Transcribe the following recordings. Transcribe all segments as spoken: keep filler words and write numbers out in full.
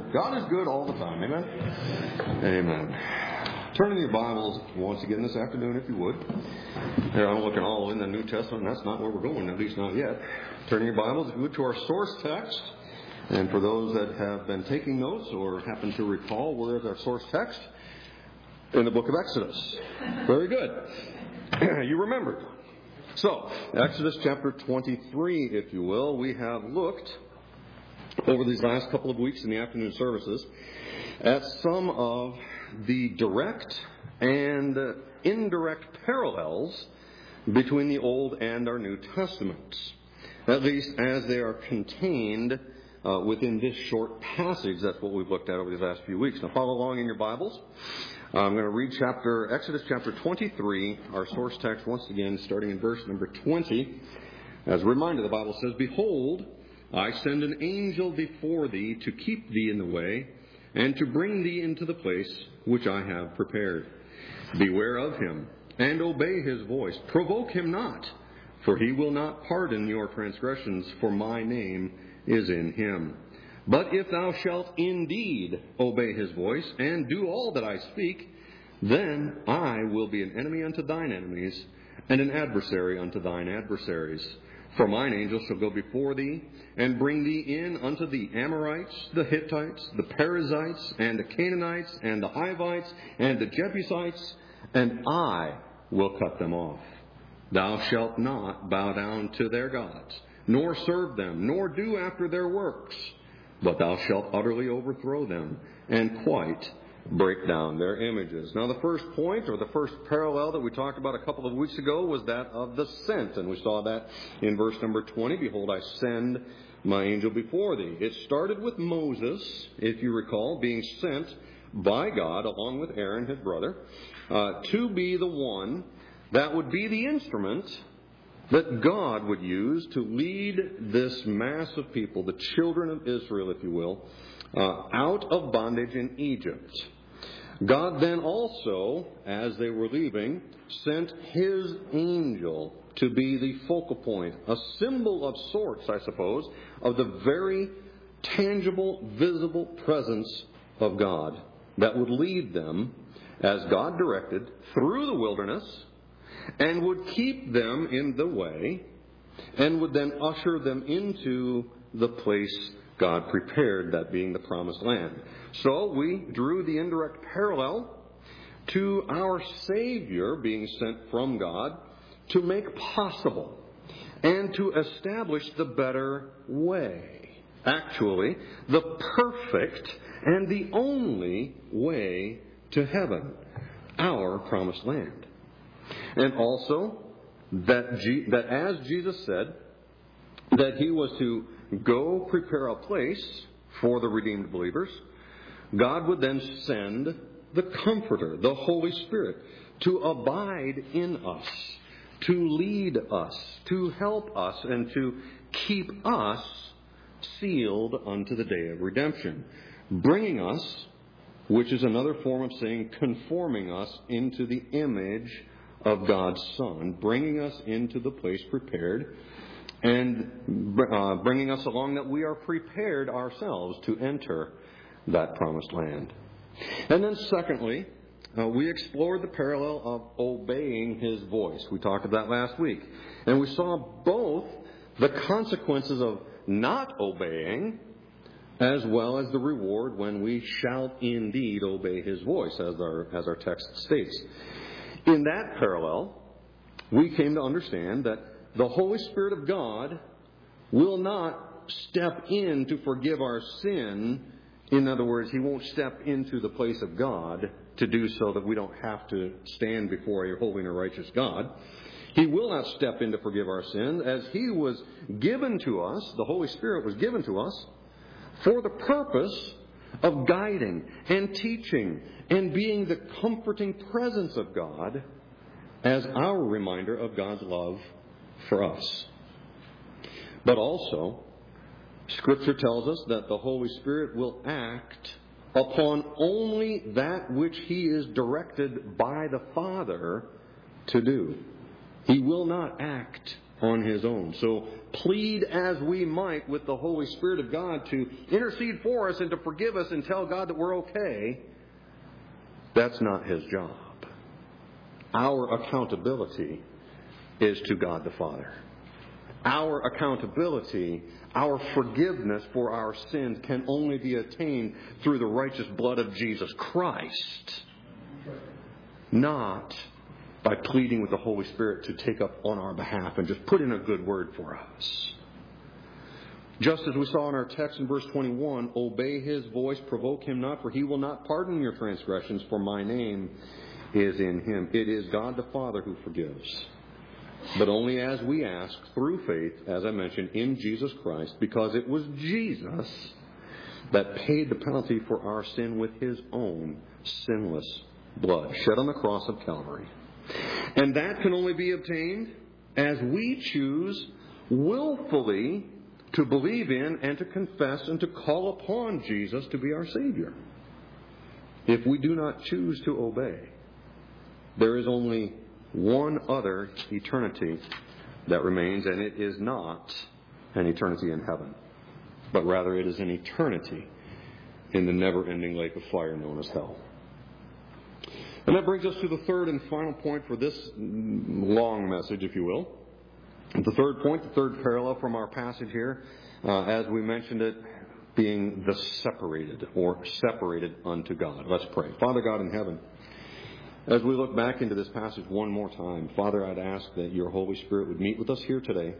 God is good all the time. Amen? Amen. Turn in your Bibles once again this afternoon, if you would. Here, I'm looking all in the New Testament, and that's not where we're going, at least not yet. Turn in your Bibles, if you would, to our source text. And for those that have been taking notes or happen to recall, where is our source text? In the book of Exodus. Very good. You remembered. So, Exodus chapter twenty-three, if you will, we have looked over these last couple of weeks in the afternoon services at some of the direct and indirect parallels between the Old and our New Testaments, at least as they are contained uh, within this short passage. That's what we've looked at over these last few weeks. Now follow along in your Bibles. I'm going to read chapter Exodus chapter twenty-three, our source text once again, starting in verse number twenty. As a reminder, the Bible says, "Behold, I send an angel before thee to keep thee in the way, and to bring thee into the place which I have prepared. Beware of him, and obey his voice. Provoke him not, for he will not pardon your transgressions, for my name is in him. But if thou shalt indeed obey his voice, and do all that I speak, then I will be an enemy unto thine enemies, and an adversary unto thine adversaries. For mine angel shall go before thee, and bring thee in unto the Amorites, the Hittites, the Perizzites, and the Canaanites, and the Hivites, and the Jebusites, and I will cut them off. Thou shalt not bow down to their gods, nor serve them, nor do after their works, but thou shalt utterly overthrow them, and quite break down their images." Now the first point, or the first parallel that we talked about a couple of weeks ago, was that of the sent. And we saw that in verse number twenty. "Behold, I send my angel before thee." It started with Moses, if you recall, being sent by God, along with Aaron, his brother, uh, to be the one that would be the instrument that God would use to lead this mass of people, the children of Israel, if you will, uh, out of bondage in Egypt. God then also, as they were leaving, sent his angel to be the focal point, a symbol of sorts, I suppose, of the very tangible, visible presence of God that would lead them, as God directed, through the wilderness, and would keep them in the way, and would then usher them into the place God prepared, that being the promised land. So we drew the indirect parallel to our Savior being sent from God to make possible and to establish the better way. Actually, the perfect and the only way to heaven, our promised land. And also that, G- that as Jesus said, that he was to go prepare a place for the redeemed believers, God would then send the Comforter, the Holy Spirit, to abide in us, to lead us, to help us, and to keep us sealed unto the day of redemption, bringing us, which is another form of saying conforming us into the image of God's Son, bringing us into the place prepared, and uh, bringing us along that we are prepared ourselves to enter that promised land. And then secondly, uh, we explored the parallel of obeying his voice. We talked about that last week. And we saw both the consequences of not obeying, as well as the reward when we shall indeed obey his voice, as our, as our text states. In that parallel, we came to understand that the Holy Spirit of God will not step in to forgive our sin. In other words, he won't step into the place of God to do so that we don't have to stand before a holy and righteous God. He will not step in to forgive our sins, as he was given to us, the Holy Spirit was given to us, for the purpose of guiding and teaching and being the comforting presence of God as our reminder of God's love for us. But also, Scripture tells us that the Holy Spirit will act upon only that which he is directed by the Father to do. He will not act on His own. So plead as we might with the Holy Spirit of God to intercede for us and to forgive us and tell God that we're okay, that's not His job. Our accountability is to God the Father. Our accountability, our forgiveness for our sins can only be attained through the righteous blood of Jesus Christ, not by pleading with the Holy Spirit to take up on our behalf and just put in a good word for us. Just as we saw in our text in verse twenty-one, obey His voice, provoke Him not, for He will not pardon your transgressions, for my name is in Him. It is God the Father who forgives, but only as we ask through faith, as I mentioned, in Jesus Christ, because it was Jesus that paid the penalty for our sin with His own sinless blood, shed on the cross of Calvary. And that can only be obtained as we choose willfully to believe in and to confess and to call upon Jesus to be our Savior. If we do not choose to obey, there is only one other eternity that remains, and it is not an eternity in heaven, but rather it is an eternity in the never-ending lake of fire known as hell. And that brings us to the third and final point for this long message, if you will. The third point, the third parallel from our passage here, uh, as we mentioned it, being the separated, or separated unto God. Let's pray. Father God in heaven, as we look back into this passage one more time, Father, I'd ask that your Holy Spirit would meet with us here today.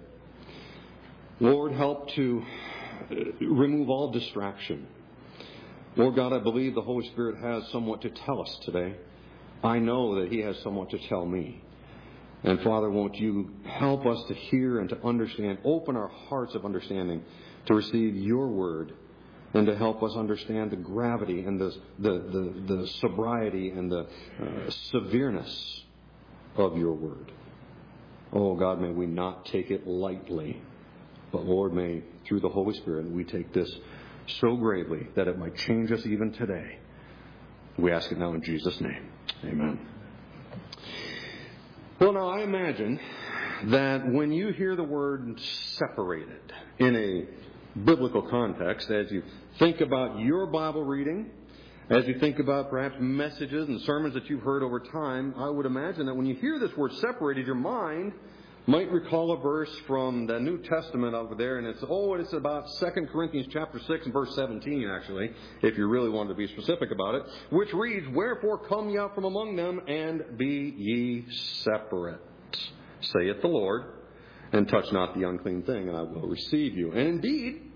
Lord, help to remove all distraction. Lord God, I believe the Holy Spirit has somewhat to tell us today. I know that He has somewhat to tell me. And Father, won't you help us to hear and to understand, open our hearts of understanding to receive your word and to help us understand the gravity and the, the, the, the sobriety and the uh, severeness of your word. Oh God, may we not take it lightly, but Lord, may through the Holy Spirit we take this so gravely that it might change us even today. We ask it now in Jesus' name. Amen. Well, now I imagine that when you hear the word separated in a biblical context, as you think about your Bible reading, as you think about perhaps messages and sermons that you've heard over time, I would imagine that when you hear this word separated, your mind might recall a verse from the New Testament over there, and it's, oh, it's about Second Corinthians chapter six and verse seventeen, actually, if you really wanted to be specific about it, which reads, wherefore come ye out from among them, and be ye separate, saith the Lord, and touch not the unclean thing, and I will receive you. And indeed,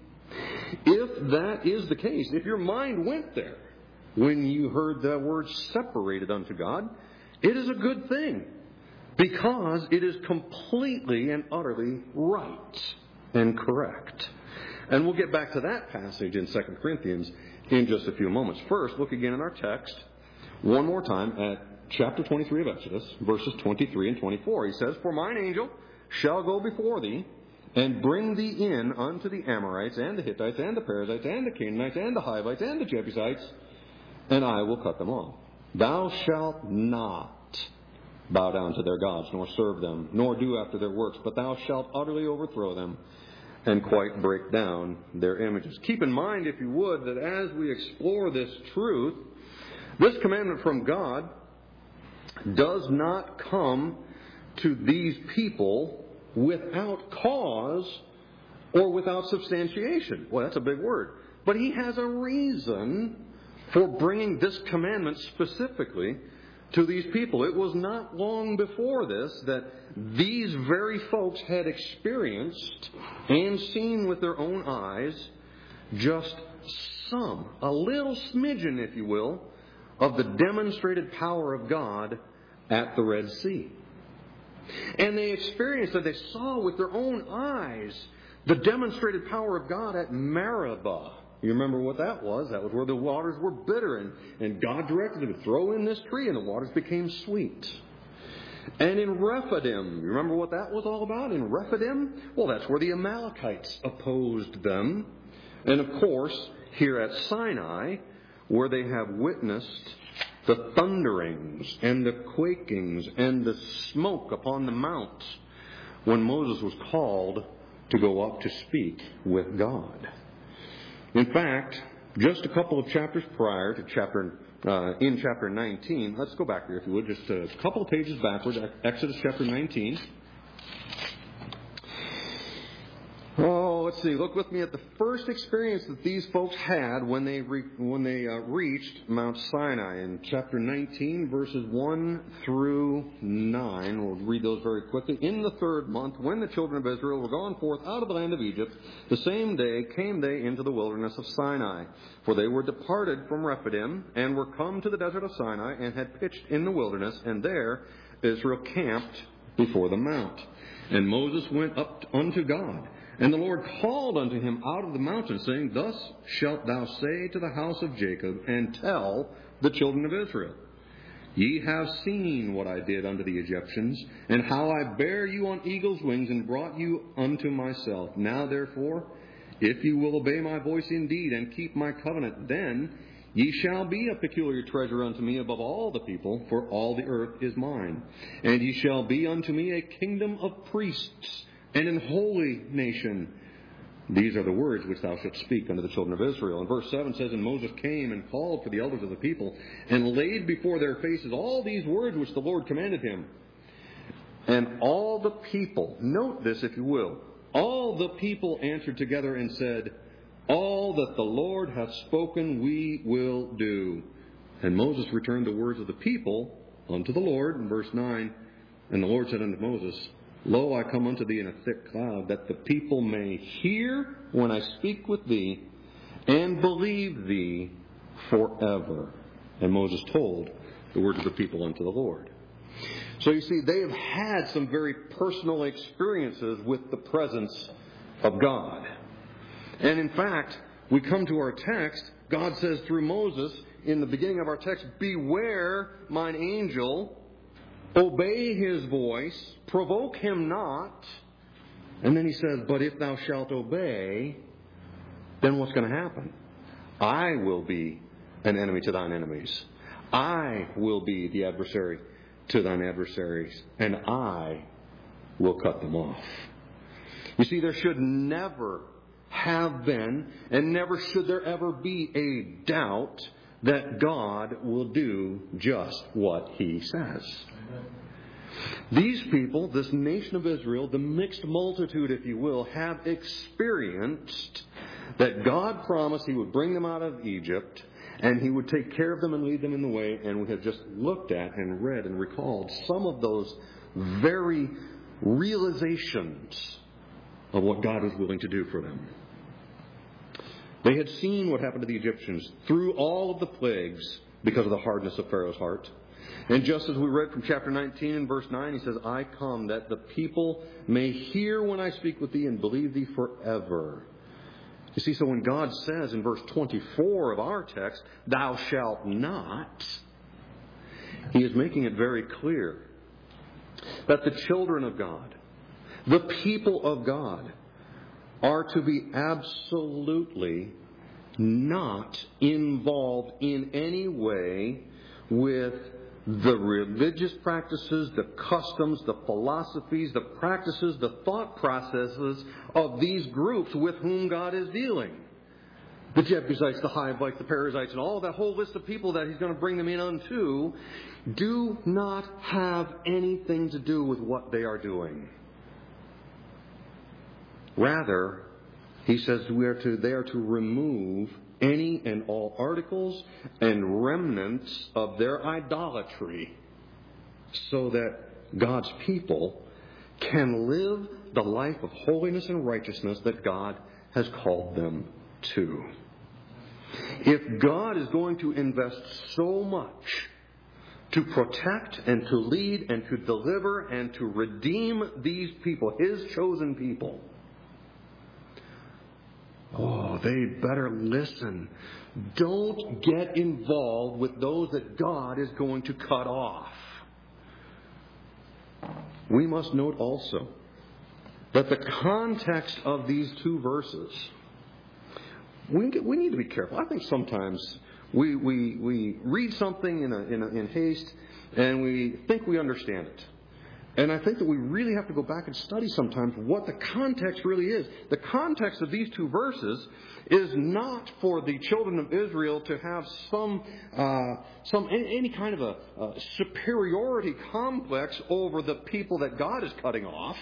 if that is the case, if your mind went there when you heard the word separated unto God, it is a good thing. Because it is completely and utterly right and correct. And we'll get back to that passage in Second Corinthians in just a few moments. First, look again in our text one more time at chapter twenty-three of Exodus, verses twenty-three and twenty-four. He says, for mine angel shall go before thee, and bring thee in unto the Amorites, and the Hittites, and the Perizzites, and the Canaanites, and the Hivites, and the Jebusites, and I will cut them off. Thou shalt not bow down to their gods, nor serve them, nor do after their works, but thou shalt utterly overthrow them, and quite break down their images. Keep in mind, if you would, that as we explore this truth, this commandment from God does not come to these people without cause or without substantiation. Well, that's a big word. But He has a reason for bringing this commandment specifically to these people. It was not long before this that these very folks had experienced and seen with their own eyes just some, a little smidgen, if you will, of the demonstrated power of God at the Red Sea. And they experienced that they saw with their own eyes the demonstrated power of God at Meribah. You remember what that was? That was where the waters were bitter, and, and God directed them to throw in this tree, and the waters became sweet. And in Rephidim, you remember what that was all about? In Rephidim, well, that's where the Amalekites opposed them. And of course, here at Sinai, where they have witnessed the thunderings and the quakings and the smoke upon the mount, when Moses was called to go up to speak with God. In fact, just a couple of chapters prior to chapter, uh, in chapter nineteen, let's go back here if you would, just a couple of pages backwards, Exodus chapter nineteen. Oh, let's see. Look with me at the first experience that these folks had when they re- when they uh, reached Mount Sinai in chapter nineteen, verses one through nine. We'll read those very quickly. In the third month, when the children of Israel were gone forth out of the land of Egypt, the same day came they into the wilderness of Sinai. For they were departed from Rephidim, and were come to the desert of Sinai, and had pitched in the wilderness, and there Israel camped before the mount. And Moses went up unto God. And the Lord called unto him out of the mountain, saying, Thus shalt thou say to the house of Jacob, and tell the children of Israel, Ye have seen what I did unto the Egyptians, and how I bare you on eagle's wings, and brought you unto myself. Now therefore, if you will obey my voice indeed, and keep my covenant, then ye shall be a peculiar treasure unto me above all the people, for all the earth is mine. And ye shall be unto me a kingdom of priests, and an holy nation. These are the words which thou shalt speak unto the children of Israel. And verse seven says, And Moses came and called for the elders of the people, and laid before their faces all these words which the Lord commanded him. And all the people, note this if you will, all the people answered together and said, All that the Lord hath spoken we will do. And Moses returned the words of the people unto the Lord. In verse nine, And the Lord said unto Moses, Lo, I come unto thee in a thick cloud, that the people may hear when I speak with thee, and believe thee forever. And Moses told the words of the people unto the Lord. So you see, they have had some very personal experiences with the presence of God. And in fact, we come to our text, God says through Moses, in the beginning of our text, Beware mine angel, obey his voice, provoke him not. And then he says, But if thou shalt obey, then what's going to happen? I will be an enemy to thine enemies. I will be the adversary to thine adversaries, and I will cut them off. You see, there should never have been, and never should there ever be a doubt that God will do just what He says. These people, this nation of Israel, the mixed multitude, if you will, have experienced that God promised He would bring them out of Egypt, and He would take care of them and lead them in the way. And we have just looked at and read and recalled some of those very realizations of what God was willing to do for them. They had seen what happened to the Egyptians through all of the plagues because of the hardness of Pharaoh's heart. And just as we read from chapter nineteen and verse nine, he says, I come that the people may hear when I speak with thee and believe thee forever. You see, so when God says in verse twenty-four of our text, thou shalt not, He is making it very clear that the children of God, the people of God, are to be absolutely not involved in any way with the religious practices, the customs, the philosophies, the practices, the thought processes of these groups with whom God is dealing. The Jebusites, the Hivites, the Perizzites, and all that whole list of people that He's going to bring them in unto do not have anything to do with what they are doing. Rather, he says we are to, they are to remove any and all articles and remnants of their idolatry so that God's people can live the life of holiness and righteousness that God has called them to. If God is going to invest so much to protect and to lead and to deliver and to redeem these people, His chosen people, oh, they better listen. Don't get involved with those that God is going to cut off. We must note also that the context of these two verses, we, we need to be careful. I think sometimes we, we, we read something in, a, in, a, in haste and we think we understand it. And I think that we really have to go back and study sometimes what the context really is. The context of these two verses is not for the children of Israel to have some uh, some any kind of a, a superiority complex over the people that God is cutting off.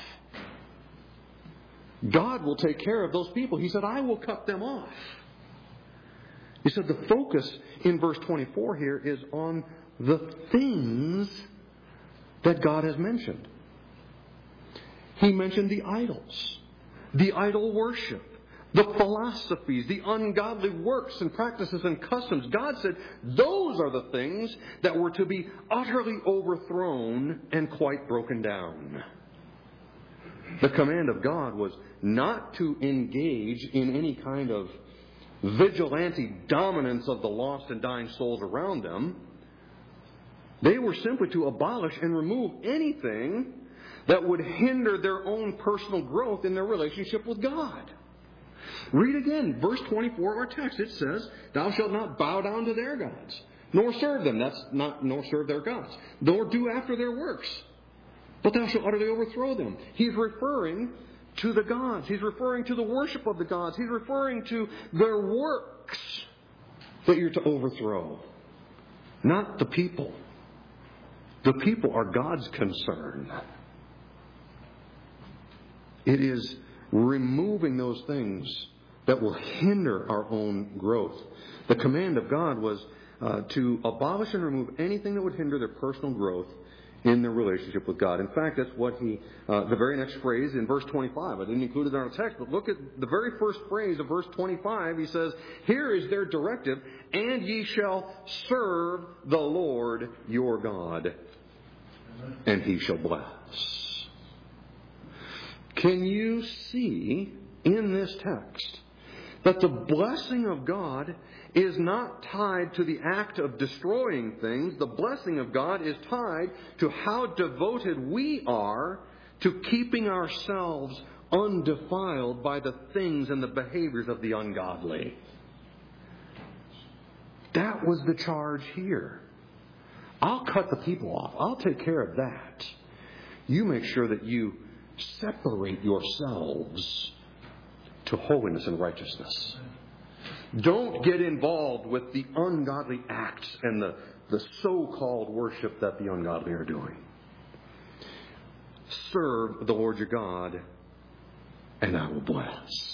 God will take care of those people. He said, I will cut them off. He said the focus in verse twenty-four here is on the things that God has mentioned. He mentioned the idols, the idol worship, the philosophies, the ungodly works and practices and customs. God said those are the things that were to be utterly overthrown and quite broken down. The command of God was not to engage in any kind of vigilante dominance of the lost and dying souls around them. They were simply to abolish and remove anything that would hinder their own personal growth in their relationship with God. Read again, verse twenty-four of our text. It says, thou shalt not bow down to their gods, nor serve them. That's not, nor serve their gods, nor do after their works, but thou shalt utterly overthrow them. He's referring to the gods. He's referring to the worship of the gods. He's referring to their works that you're to overthrow, not the people. The people are God's concern. It is removing those things that will hinder our own growth. The command of God was uh, to abolish and remove anything that would hinder their personal growth in their relationship with God. In fact, that's what he, uh, the very next phrase in verse twenty-five. I didn't include it in our text, but look at the very first phrase of verse twenty-five. He says, here is their directive, and ye shall serve the Lord your God, and he shall bless. Can you see in this text that the blessing of God is not tied to the act of destroying things? The blessing of God is tied to how devoted we are to keeping ourselves undefiled by the things and the behaviors of the ungodly. That was the charge here. I'll cut the people off. I'll take care of that. You make sure that you separate yourselves to holiness and righteousness. Don't get involved with the ungodly acts and the, the so-called worship that the ungodly are doing. Serve the Lord your God, and I will bless.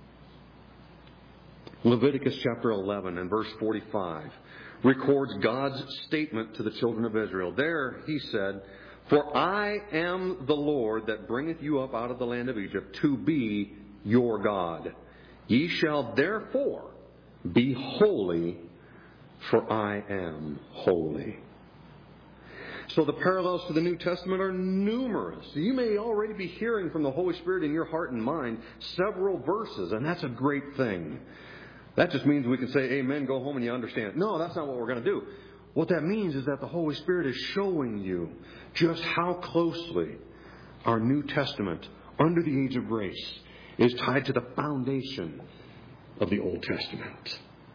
Leviticus chapter eleven and verse forty-five records God's statement to the children of Israel. There he said, for I am the Lord that bringeth you up out of the land of Egypt to be your God. Ye shall therefore be holy, for I am holy. So the parallels to the New Testament are numerous. You may already be hearing from the Holy Spirit in your heart and mind several verses, and that's a great thing. That just means we can say, amen, go home and you understand. No, that's not what we're going to do. What that means is that the Holy Spirit is showing you just how closely our New Testament, under the age of grace, is tied to the foundation of the Old Testament.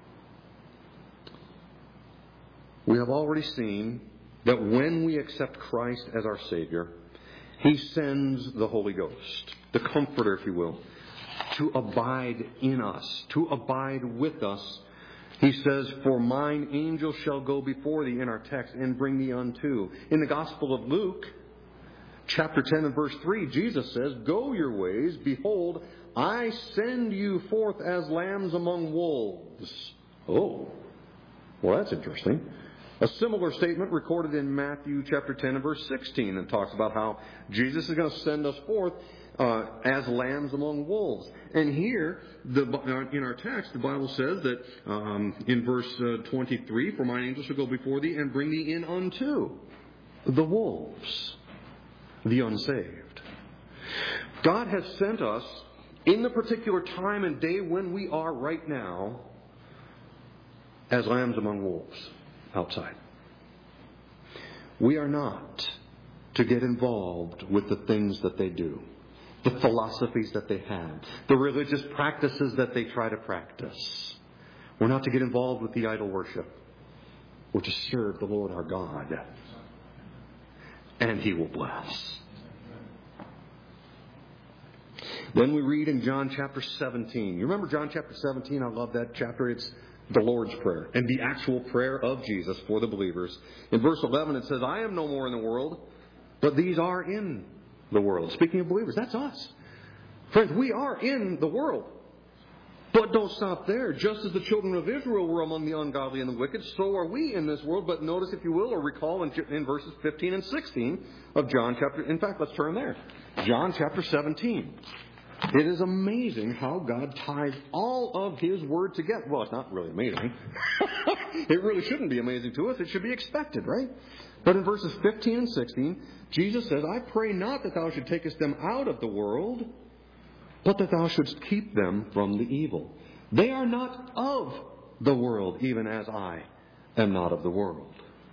We have already seen that when we accept Christ as our Savior, He sends the Holy Ghost, the Comforter, if you will, to abide in us, to abide with us. He says, for mine angel shall go before thee, in our text, and bring thee unto. In the Gospel of Luke, chapter ten and verse three, Jesus says, go your ways, behold, I send you forth as lambs among wolves. Oh, well, that's interesting. A similar statement recorded in Matthew chapter ten and verse sixteen that talks about how Jesus is going to send us forth uh, as lambs among wolves. And here, the, uh, in our text, the Bible says that um, in verse uh, twenty-three, for mine angel shall go before thee and bring thee in unto the wolves, the unsaved. God has sent us in the particular time and day when we are right now as lambs among wolves outside. We are not to get involved with the things that they do, the philosophies that they have, the religious practices that they try to practice. We're not to get involved with the idol worship. We're to serve the Lord our God, and He will bless. Then we read in John chapter seventeen. You remember John chapter seventeen? I love that chapter. It's the Lord's Prayer and the actual prayer of Jesus for the believers. In verse eleven it says, I am no more in the world, but these are in the world. Speaking of believers, that's us. Friends, we are in the world. But don't stop there. Just as the children of Israel were among the ungodly and the wicked, so are we in this world. But notice, if you will, or recall in, in verses fifteen and sixteen of John chapter... In fact, let's turn there. John chapter seventeen. It is amazing how God ties all of His Word together. Well, it's not really amazing. It really shouldn't be amazing to us. It should be expected, right? But in verses fifteen and sixteen, Jesus says, I pray not that thou should takest them out of the world, but that thou shouldst keep them from the evil. They are not of the world, even as I am not of the world.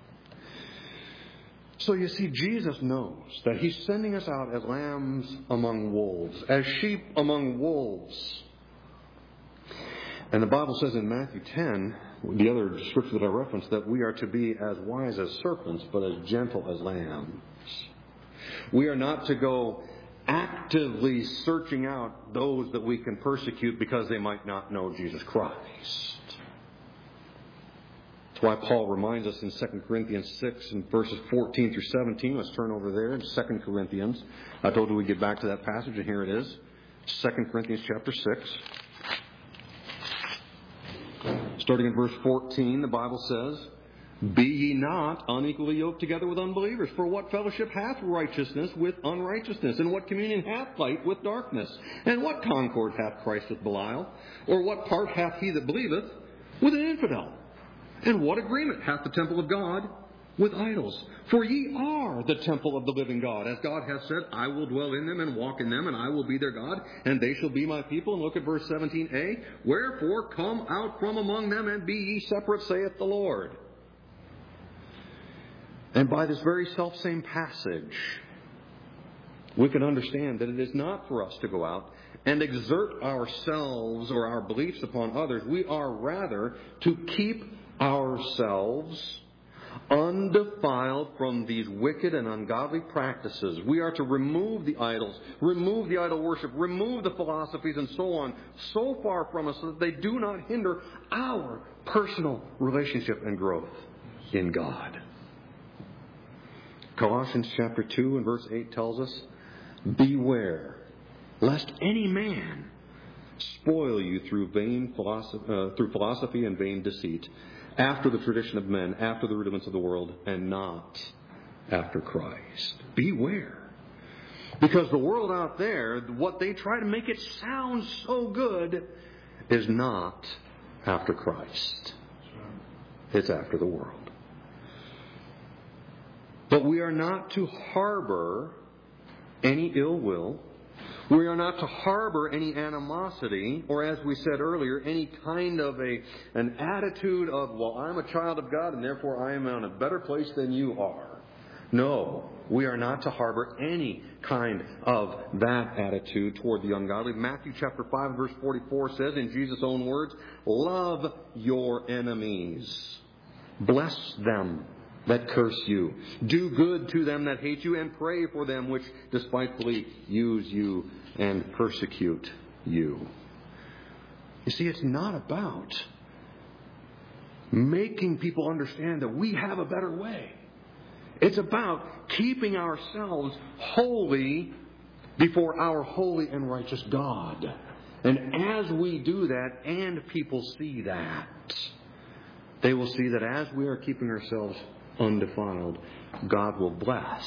So you see, Jesus knows that He's sending us out as lambs among wolves, as sheep among wolves. And the Bible says in Matthew ten, the other scripture that I referenced, that we are to be as wise as serpents, but as gentle as lambs. We are not to go actively searching out those that we can persecute because they might not know Jesus Christ. That's why Paul reminds us in Second Corinthians six and verses fourteen through seventeen. Let's turn over there in Second Corinthians. I told you we'd get back to that passage, and here it is. Second Corinthians chapter six. Starting in verse fourteen, the Bible says, Be ye not unequally yoked together with unbelievers. For what fellowship hath righteousness with unrighteousness? And what communion hath light with darkness? And what concord hath Christ with Belial? Or what part hath he that believeth with an infidel? And what agreement hath the temple of God with idols? For ye are the temple of the living God. As God hath said, I will dwell in them and walk in them, and I will be their God, and they shall be my people. And look at verse seventeen a. Wherefore come out from among them, and be ye separate, saith the Lord. And by this very selfsame passage, we can understand that it is not for us to go out and exert ourselves or our beliefs upon others. We are rather to keep ourselves undefiled from these wicked and ungodly practices. We are to remove the idols, remove the idol worship, remove the philosophies and so on, so far from us so that they do not hinder our personal relationship and growth in God. Colossians chapter two and verse eight tells us, Beware, lest any man spoil you through vain philosophy, uh, through philosophy and vain deceit, after the tradition of men, after the rudiments of the world, and not after Christ. Beware. Because the world out there, what they try to make it sound so good, is not after Christ. It's after the world. But we are not to harbor any ill will. We are not to harbor any animosity, or as we said earlier, any kind of a an attitude of, well, I'm a child of God and therefore I am in a better place than you are. No, we are not to harbor any kind of that attitude toward the ungodly. Matthew chapter five verse forty-four says in Jesus' own words, Love your enemies. Bless them that curse you. Do good to them that hate you, and pray for them which despitefully use you and persecute you. You see, it's not about making people understand that we have a better way. It's about keeping ourselves holy before our holy and righteous God. And as we do that, and people see that, they will see that as we are keeping ourselves undefiled, God will bless.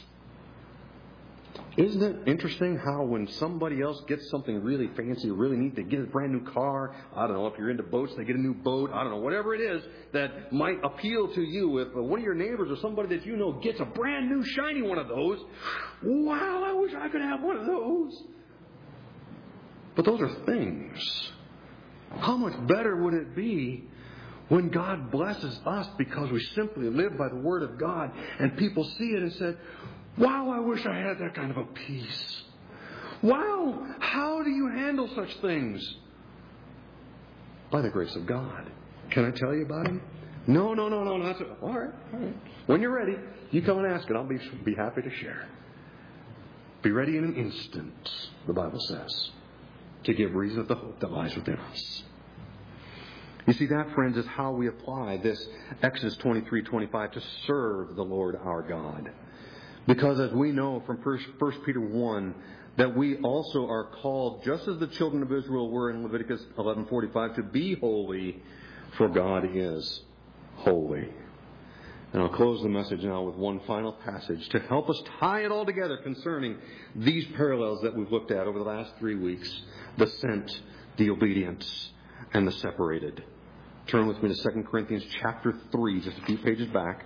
Isn't it interesting how when somebody else gets something really fancy, really neat, they get a brand new car, I don't know, if you're into boats, they get a new boat, I don't know, whatever it is that might appeal to you. If one of your neighbors or somebody that you know gets a brand new shiny one of those, wow, I wish I could have one of those. But those are things. How much better would it be when God blesses us because we simply live by the Word of God and people see it and say, wow, I wish I had that kind of a peace. Wow, how do you handle such things? By the grace of God. Can I tell you about Him? No, no, no, no, not so. All right, all right. When you're ready, you come and ask and I'll be, be happy to share. Be ready in an instant, the Bible says, to give reason of the hope that lies within us. You see, that, friends, is how we apply this Exodus twenty-three twenty-five to serve the Lord our God. Because as we know from First Peter one, that we also are called, just as the children of Israel were in Leviticus eleven forty-five, to be holy, for God is holy. And I'll close the message now with one final passage to help us tie it all together concerning these parallels that we've looked at over the last three weeks. The sent, the obedient, and the separated. Turn with me to Second Corinthians chapter three, just a few pages back.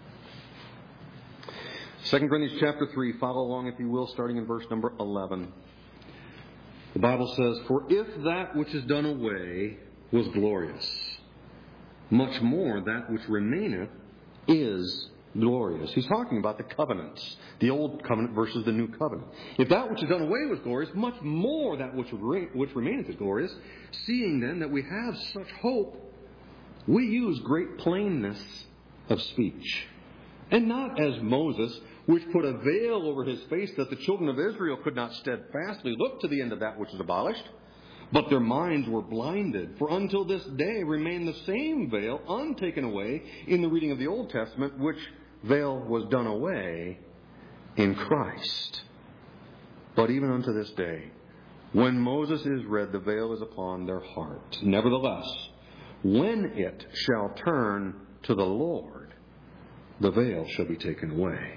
Second Corinthians chapter three, follow along if you will, starting in verse number eleven. The Bible says, "For if that which is done away was glorious, much more that which remaineth is glorious." He's talking about the covenants, the old covenant versus the new covenant. "If that which is done away was glorious, much more that which, re- which remaineth is glorious. Seeing then that we have such hope, we use great plainness of speech. And not as Moses, which put a veil over his face that the children of Israel could not steadfastly look to the end of that which is abolished. But their minds were blinded. For until this day remain the same veil untaken away in the reading of the Old Testament, which veil was done away in Christ. But even unto this day, when Moses is read, the veil is upon their heart. Nevertheless, when it shall turn to the Lord, the veil shall be taken away."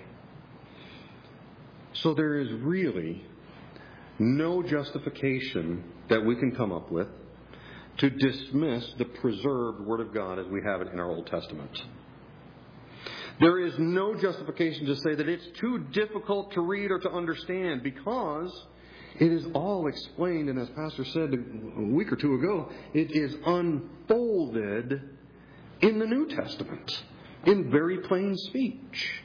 So there is really no justification that we can come up with to dismiss the preserved Word of God as we have it in our Old Testament. There is no justification to say that it's too difficult to read or to understand, because it is all explained, and as Pastor said a week or two ago, it is unfolded in the New Testament in very plain speech.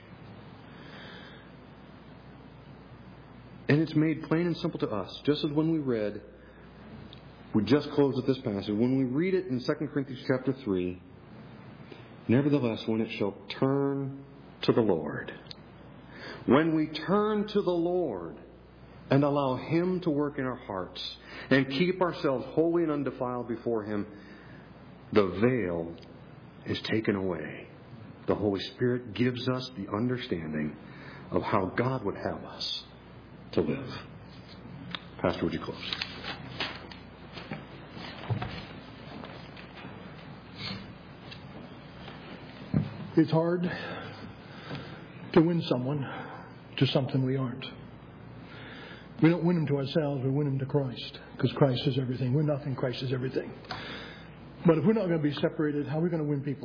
And it's made plain and simple to us, just as when we read, we just closed at this passage, when we read it in Second Corinthians chapter three, "Nevertheless, when it shall turn to the Lord." When we turn to the Lord and allow Him to work in our hearts and keep ourselves holy and undefiled before Him, the veil is taken away. The Holy Spirit gives us the understanding of how God would have us to live. Pastor, would you close? It's hard to win someone to something we aren't. We don't win them to ourselves, we win them to Christ, because Christ is everything. We're nothing, Christ is everything. But if we're not going to be separated, how are we going to win people?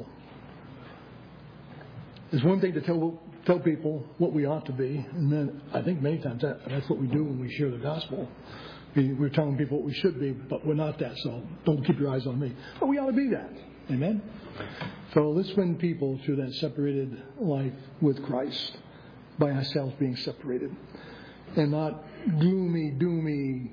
It's one thing to tell tell people what we ought to be, and then I think many times that, that's what we do when we share the gospel. We, we're telling people what we should be, but we're not that, so don't keep your eyes on me. But we ought to be that. Amen? So let's win people through that separated life with Christ by ourselves being separated. And not gloomy, doomy,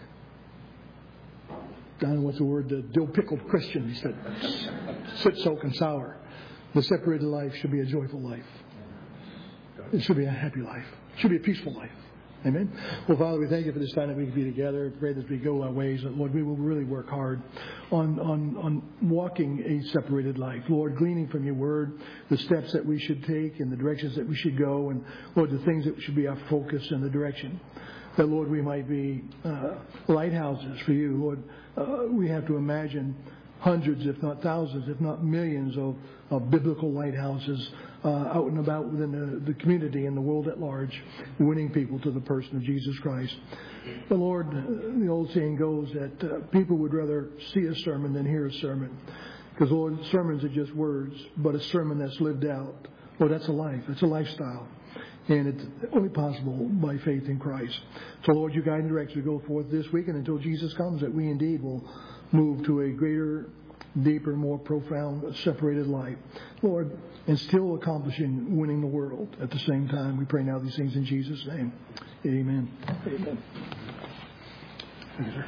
I don't know what's the word, the dill-pickled Christians that sit, soak, and sour. The separated life should be a joyful life. It should be a happy life. It should be a peaceful life. Amen? Well, Father, we thank you for this time that we can be together. Pray that as we go our ways, that, Lord, we will really work hard on, on, on walking a separated life. Lord, gleaning from your word the steps that we should take and the directions that we should go, and, Lord, the things that should be our focus and the direction. That, Lord, we might be uh, lighthouses for you. Lord, uh, we have to imagine hundreds, if not thousands, if not millions of, of biblical lighthouses uh, out and about within the, the community and the world at large, winning people to the person of Jesus Christ. The Lord, uh, the old saying goes that uh, people would rather see a sermon than hear a sermon. Because, Lord, sermons are just words, but a sermon that's lived out, Lord, that's a life. It's a lifestyle. And it's only possible by faith in Christ. So, Lord, you guide and direct as we go forth this week, and until Jesus comes, that we indeed will move to a greater, deeper, more profound, separated life. Lord, and still accomplishing winning the world at the same time. We pray now these things in Jesus' name. Amen. Amen.